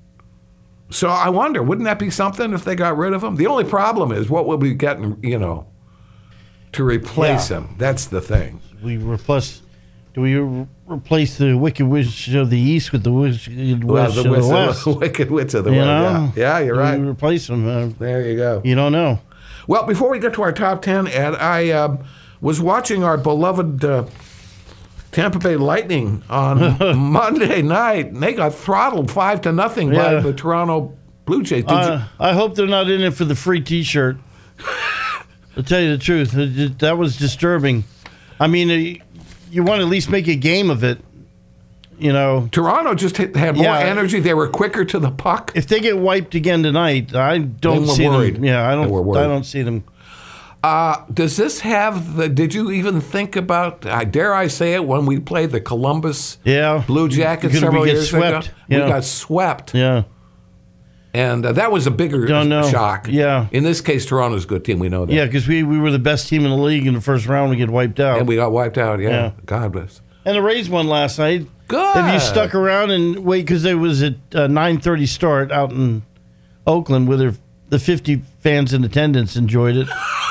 So I wonder, wouldn't that be something if they got rid of him? The only problem is what will we get, you know, to replace yeah. him? That's the thing. We replace... Do we re- replace the Wicked Witch of the East with the Wicked Witch well, the of the witch West? Of the Wicked Witch of the you West. Know? Yeah. yeah, you're right. We replace them. Uh, there you go. You don't know. Well, before we get to our top ten, Ed, I uh, was watching our beloved uh, Tampa Bay Lightning on Monday night, and they got throttled five to nothing yeah. by the Toronto Blue Jays. Did uh, you? I hope they're not in it for the free T-shirt. I'll tell you the truth. It, that was disturbing. I mean. It, You want to at least make a game of it, you know. Toronto just had more yeah. energy. They were quicker to the puck. If they get wiped again tonight, I don't see worried. them. Yeah, I don't. I don't see them. Uh, does this have the? Did you even think about? Uh, dare I say it? When we played the Columbus yeah. Blue Jackets Could several we get years swept? ago, Yeah. we got swept. Yeah. And uh, that was a bigger Don't know. shock. Yeah. In this case, Toronto's a good team. We know that. Yeah, because we, we were the best team in the league in the first round. We get wiped out. And we got wiped out, yeah. Yeah. God bless. And the Rays won last night. Good. If you stuck around and wait, because it was at uh, nine thirty start out in Oakland, where the fifty fans in attendance enjoyed it.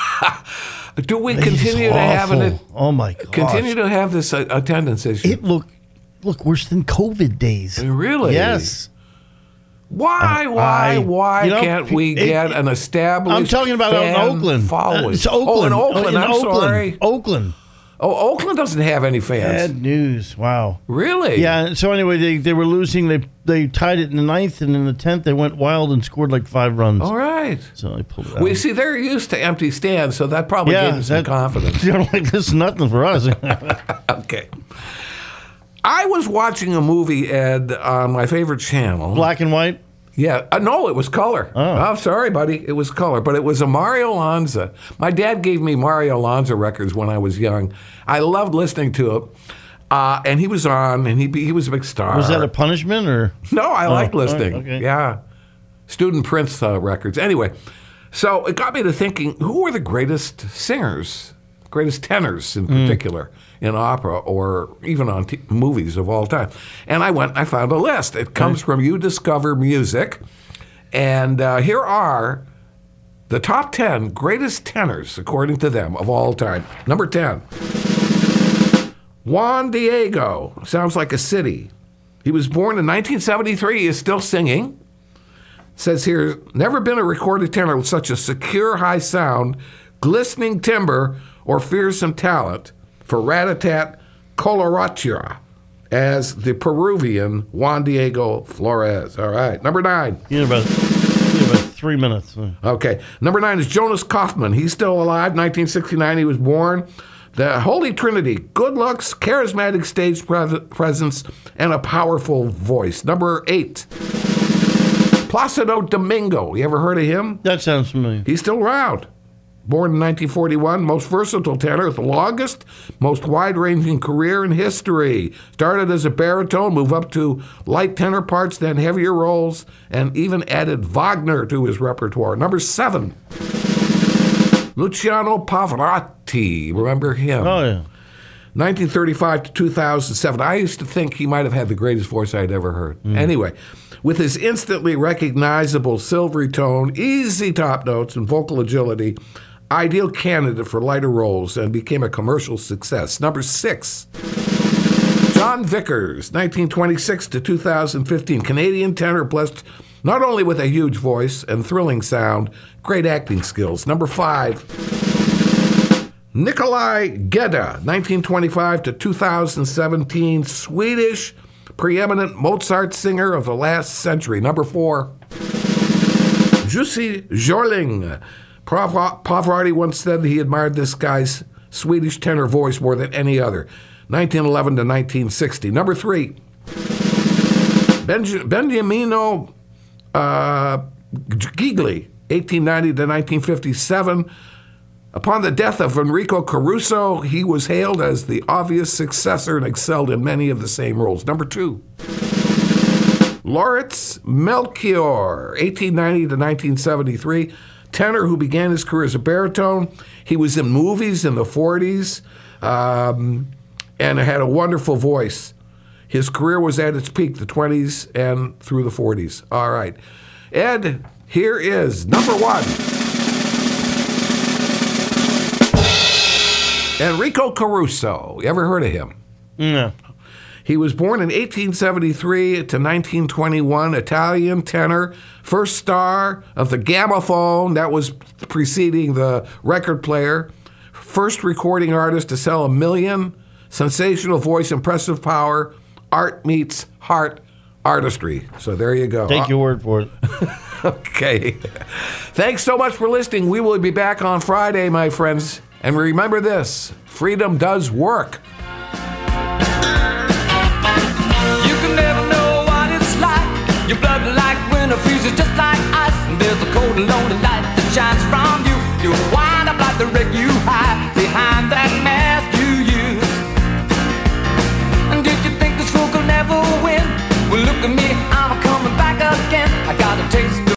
Do we continue to have an? Oh my God! Continue to have this uh, attendance issue. It look look worse than COVID days. Really? Yes. Why, Uh, why, I- why you know, can't we it- get an established? I'm talking about out in fan Oakland. Following. Uh, it's Oakland. Oh, in Oakland. In I'm Oakland. sorry. Oakland. Oh, Oakland doesn't have any fans. Bad news. Wow. Really? Yeah. So anyway, they, they were losing. They they tied it in the ninth, and in the tenth they went wild and scored like five runs. All right. So I pulled it out. We see they're used to empty stands, so that probably Yeah, gave them some that- confidence. You know, like this is nothing for us. Okay. I was watching a movie, Ed, on my favorite channel. Black and white. Yeah, uh, no, it was color. Oh. oh, sorry, buddy, it was color, but it was a Mario Lanza. My dad gave me Mario Lanza records when I was young. I loved listening to it, uh, and he was on, and he he was a big star. Was that a punishment or? No, I Oh, liked listening. all right, okay. Yeah, Student Prince uh, records. Anyway, so it got me to thinking: who were the greatest singers, greatest tenors in particular? In opera or even on t- movies of all time. And I went, I found a list. It comes from You Discover Music. And uh, here are the top ten greatest tenors, according to them, of all time. Number ten, Juan Diego. Sounds like a city. He was born in nineteen seventy-three. He is still singing. Says here, never been a recorded tenor with such a secure high sound, glistening timbre, or fearsome talent for rat-a-tat coloratura as the Peruvian Juan Diego Flores. All right. Number nine. You have about, you have about three minutes. Okay. Number nine is Jonas Kaufman. He's still alive. nineteen sixty-nine, he was born. The Holy Trinity, good looks, charismatic stage pre- presence, and a powerful voice. Number eight, Placido Domingo. You ever heard of him? That sounds familiar. He's still around. Born in nineteen forty-one, most versatile tenor with the longest, most wide-ranging career in history. Started as a baritone, moved up to light tenor parts, then heavier roles, and even added Wagner to his repertoire. Number seven, Luciano Pavarotti. Remember him? Oh, yeah. nineteen thirty-five to two thousand seven. I used to think he might have had the greatest voice I'd ever heard. Mm. Anyway, with his instantly recognizable silvery tone, easy top notes, and vocal agility, ideal candidate for lighter roles and became a commercial success. Number six, John Vickers, nineteen twenty-six to two thousand fifteen. Canadian tenor blessed not only with a huge voice and thrilling sound, great acting skills. Number five, Nikolai Gedda, nineteen twenty-five to two thousand seventeen, Swedish preeminent Mozart singer of the last century. Number four, Jussi Jorling. Pavarotti once said he admired this guy's Swedish tenor voice more than any other. nineteen eleven to nineteen sixty. Number three, Benj- Beniamino uh, Gigli, eighteen ninety to nineteen fifty-seven. Upon the death of Enrico Caruso, he was hailed as the obvious successor and excelled in many of the same roles. Number two, Lauritz Melchior, eighteen ninety to nineteen seventy-three. Tenor who began his career as a baritone. He was in movies in the forties um, and had a wonderful voice. His career was at its peak, the twenties and through the forties. All right. Ed, here is number one. Enrico Caruso. You ever heard of him? No. He was born in eighteen seventy-three to nineteen twenty-one, Italian tenor, first star of the Gamophone, that was preceding the record player, first recording artist to sell a million, sensational voice, impressive power, art meets heart, artistry. So there you go. Take your word for it. Okay. Thanks so much for listening. We will be back on Friday, my friends. And remember this, freedom does work. Your blood like winter freezes just like ice. And there's a cold and lonely